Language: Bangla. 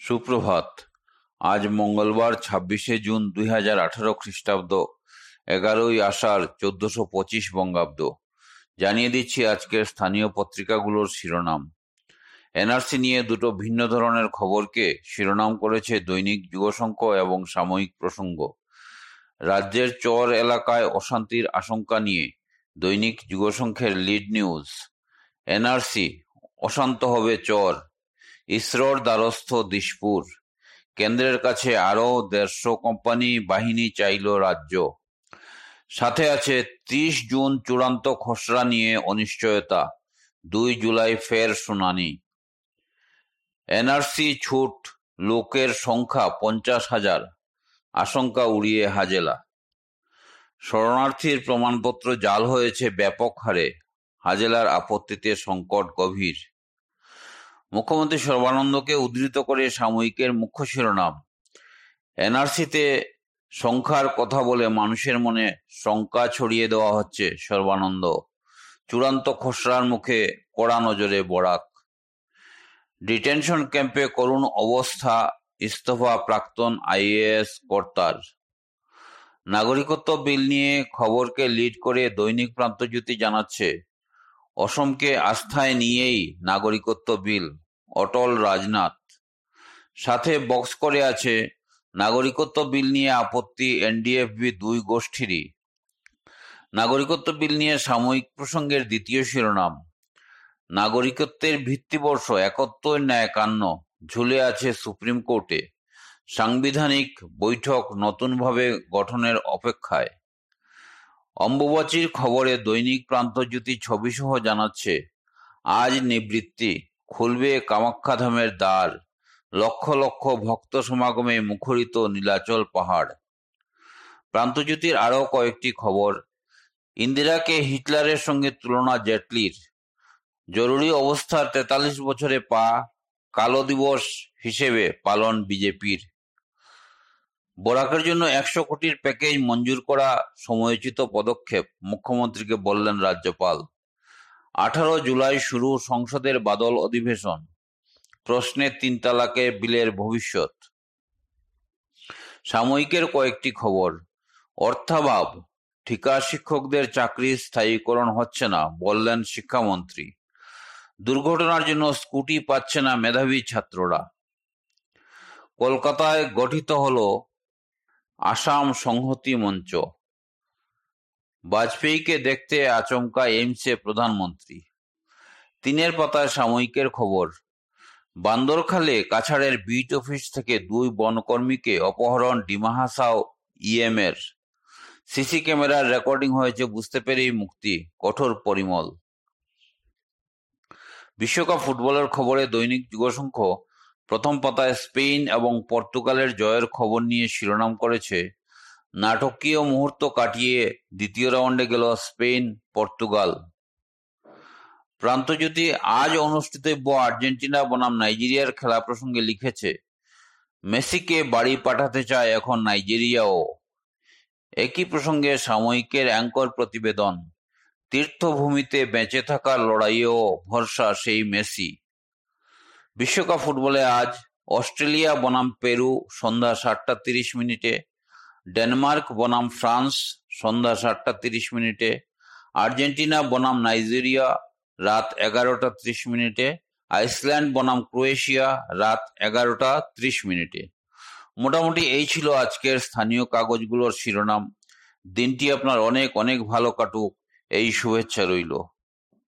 সুপ্রভাত। আজ মঙ্গলবার 26শে জুন 2018 খ্রিস্টাব্দ, 11ই আষাঢ় 1425 বঙ্গাব্দ। জানিয়ে দিচ্ছি আজকের স্থানীয় পত্রিকাগুলোর শিরোনাম। এনআরসি নিয়ে দুটো ভিন্ন ধরনের খবরকে শিরোনাম করেছে দৈনিক যুগশঙ্খ এবং সাময়িক প্রসঙ্গ। রাজ্যের চর এলাকায় অশান্তির আশঙ্কা নিয়ে দৈনিক যুগশঙ্খের লিড নিউজ, এনআরসি, অশান্ত হবে চর, ইসরোর দ্বারস্থ দিশপুর, কেন্দ্রের কাছে আরও 150 কোম্পানি বাহিনী চাইল রাজ্য। সাথে আছে 30 জুন চূড়ান্ত খসড়া নিয়ে অনিশ্চয়তা, 2 জুলাই ফের শুনানি। এনআরসি ছুট, লোকের সংখ্যা 50,000, আশঙ্কা উড়িয়ে হাজেলা। শরণার্থীর প্রমাণপত্র জাল হয়েছে ব্যাপক হারে, হাজেলার আপত্তিতে সংকট গভীর। মুখ্যমন্ত্রী সর্বানন্দকে উদ্ধৃত করে সাময়িকের মুখ্য শিরোনাম, এনআরসিতে সংখ্যার কথা বলে মানুষের মনে শঙ্কা ছড়িয়ে দেওয়া হচ্ছে সর্বানন্দ, চূড়ান্ত খসড়ার মুখে কড়া নজরে বরাক। ডিটেনশন ক্যাম্পে করুণ অবস্থা, ইস্তফা প্রাক্তন আইএএস কর্তার। নাগরিকত্ব বিল নিয়ে খবরকে লিড করে দৈনিক প্রান্তজ্যোতি জানাচ্ছে, অসমকে আস্থায় নিয়েই নাগরিকত্ব বিল, অটল রাজনাথ। সাথে বক্স করে আছে, নাগরিকত্ব বিল নিয়ে আপত্তি এনডিএফবি 2 গোষ্ঠীরই। নাগরিকত্ব বিল নিয়ে সাময়িক প্রসঙ্গের দ্বিতীয় শিরোনাম, নাগরিকত্বের ভিত্তিবর্ষ 71 না 51 ঝুলে আছে সুপ্রিম কোর্টে, সাংবিধানিক বৈঠক নতুনভাবে গঠনের অপেক্ষায়। অম্বুবাচীর খবরে দৈনিক প্রান্তজ্যোতি ছবিসহ জানাচ্ছে, আজ নিবৃত্তি, খুলবে কামাখ্যাধামের দ্বার, লক্ষ লক্ষ ভক্ত সমাগমে মুখরিত নীলাচল পাহাড়। প্রান্তজ্যোতির আরও কয়েকটি খবর, ইন্দিরাকে হিটলারের সঙ্গে তুলনা জেটলির, জরুরি অবস্থার 43 বছরে পা, কালো দিবস হিসেবে পালন বিজেপির। বরাকের জন্য 100 কোটির প্যাকেজ মঞ্জুর করা সময়োচিত পদক্ষেপ, মুখ্যমন্ত্রীকে বললেন রাজ্যপাল। 18 জুলাই শুরু সংসদের বাদল অধিবেশন, প্রশ্নে 3 তালাকে বিলের ভবিষ্যৎ। সাময়িকের কয়েকটি খবর, অর্থাভাব, ঠিকা শিক্ষকদের চাকরি স্থায়ীকরণ হচ্ছে না, বললেন শিক্ষামন্ত্রী। দুর্ঘটনার জন্য স্কুটি পাচ্ছে না মেধাবী ছাত্ররা। কলকাতায় গঠিত হল আসাম সংহতি মঞ্চ। বাজপেয়ীকে দেখতে আচমকা এইমসে প্রধানমন্ত্রী। 3 পাতায় সাময়িকের খবর, বান্দরখালে কাছাড়ের বিট অফিস থেকে 2 বনকর্মীকে অপহরণ ডিমা হাসাও ইএমের। সিসি ক্যামেরার রেকর্ডিং হয়েছে, বুঝতে পেরেই মুক্তি, কঠোর পরিমল। বিশ্বকাপ ফুটবলের খবরে দৈনিক যুগশঙ্খ প্রথম পাতায় স্পেন এবং পর্তুগালের জয়ের খবর নিয়ে শিরোনাম করেছে, নাটকীয় মুহূর্ত কাটিয়ে দ্বিতীয় রাউন্ডে গেল স্পেন পর্তুগাল। প্রান্তজ্যোতি আজ অনুষ্ঠিতব্য আর্জেন্টিনা বনাম নাইজেরিয়ার খেলা প্রসঙ্গে লিখেছে, মেসিকে বাড়ি পাঠাতে চায় এখন নাইজেরিয়াও। একই প্রসঙ্গে সাময়িকের অ্যাঙ্কর প্রতিবেদন, তীর্থভূমিতে বেঁচে থাকার লড়াইয়েও ভরসা সেই মেসি। বিশ্বকাপ ফুটবলে আজ অস্ট্রেলিয়া বনাম পেরু সন্ধ্যা 7:30, ডেনমার্ক বনাম ফ্রান্স সন্ধ্যা 7:30, আর্জেন্টিনা বনাম নাইজেরিয়া রাত 11:30, আইসল্যান্ড বনাম ক্রোয়েশিয়া রাত 11:30। মোটামুটি এই ছিল আজকের স্থানীয় কাগজগুলোর শিরোনাম। দিনটি আপনার অনেক অনেক ভালো কাটুক, এই শুভেচ্ছা রইল।